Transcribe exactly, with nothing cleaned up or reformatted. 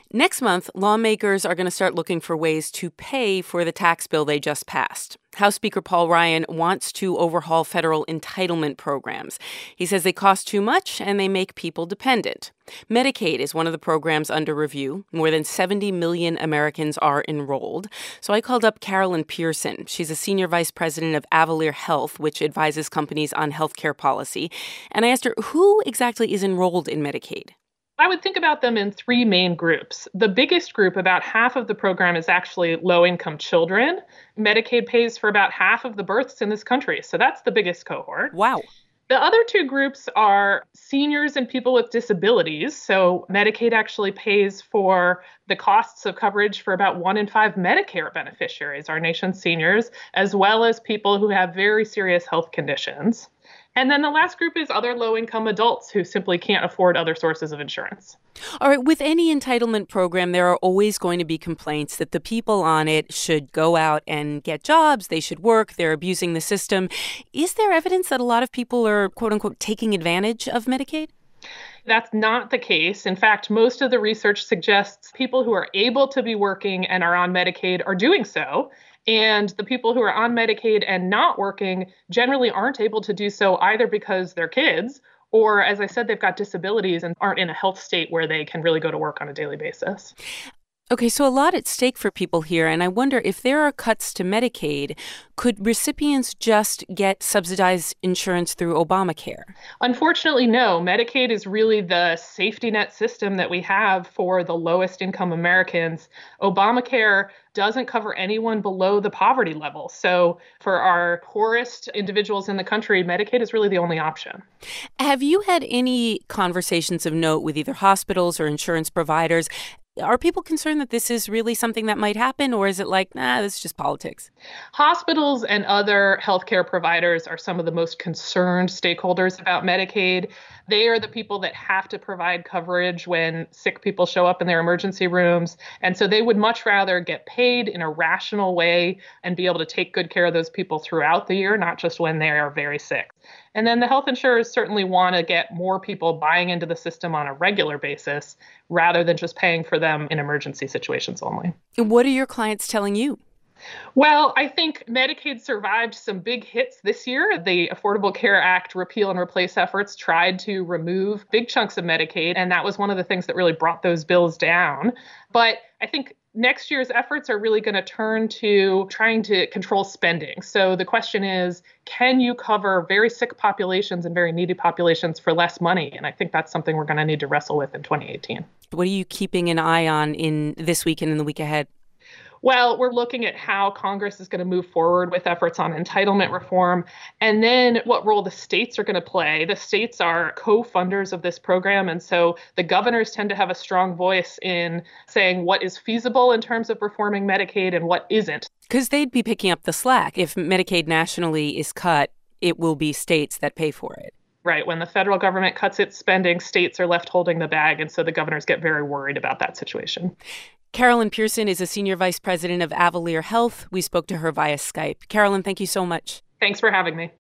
Next month, lawmakers are going to start looking for ways to pay for the tax bill they just passed. House Speaker Paul Ryan wants to overhaul federal entitlement programs. He says they cost too much and they make people dependent. Medicaid is one of the programs under review. More than seventy million Americans are enrolled. So I called up Carolyn Pearson. She's a senior vice president of Avalere Health, which advises companies on healthcare policy. And I asked her, who exactly is enrolled in Medicaid? I would think about them in three main groups. The biggest group, about half of the program, is actually low-income children. Medicaid pays for about half of the births in this country, so that's the biggest cohort. Wow. The other two groups are seniors and people with disabilities. So Medicaid actually pays for the costs of coverage for about one in five Medicare beneficiaries, our nation's seniors, as well as people who have very serious health conditions. And then the last group is other low-income adults who simply can't afford other sources of insurance. All right. With any entitlement program, there are always going to be complaints that the people on it should go out and get jobs. They should work. They're abusing the system. Is there evidence that a lot of people are, quote unquote, taking advantage of Medicaid? That's not the case. In fact, most of the research suggests people who are able to be working and are on Medicaid are doing so. And the people who are on Medicaid and not working generally aren't able to do so either because they're kids or, as I said, they've got disabilities and aren't in a health state where they can really go to work on a daily basis. Okay, so a lot at stake for people here, and I wonder if there are cuts to Medicaid, could recipients just get subsidized insurance through Obamacare? Unfortunately, no. Medicaid is really the safety net system that we have for the lowest income Americans. Obamacare doesn't cover anyone below the poverty level. So for our poorest individuals in the country, Medicaid is really the only option. Have you had any conversations of note with either hospitals or insurance providers? Are people concerned that this is really something that might happen, or is it like, nah, this is just politics? Hospitals and other healthcare providers are some of the most concerned stakeholders about Medicaid. They are the people that have to provide coverage when sick people show up in their emergency rooms. And so they would much rather get paid in a rational way and be able to take good care of those people throughout the year, not just when they are very sick. And then the health insurers certainly want to get more people buying into the system on a regular basis rather than just paying for them in emergency situations only. What are your clients telling you? Well, I think Medicaid survived some big hits this year. The Affordable Care Act repeal and replace efforts tried to remove big chunks of Medicaid, and that was one of the things that really brought those bills down. But I think next year's efforts are really going to turn to trying to control spending. So the question is, can you cover very sick populations and very needy populations for less money? And I think that's something we're going to need to wrestle with in twenty eighteen. What are you keeping an eye on in this week and in the week ahead? Well, we're looking at how Congress is going to move forward with efforts on entitlement reform, and then what role the states are going to play. The states are co-funders of this program, and so the governors tend to have a strong voice in saying what is feasible in terms of reforming Medicaid and what isn't. Because they'd be picking up the slack. If Medicaid nationally is cut, it will be states that pay for it. Right. When the federal government cuts its spending, states are left holding the bag, and so the governors get very worried about that situation. Carolyn Pearson is a senior vice president of Avalere Health. We spoke to her via Skype. Carolyn, thank you so much. Thanks for having me.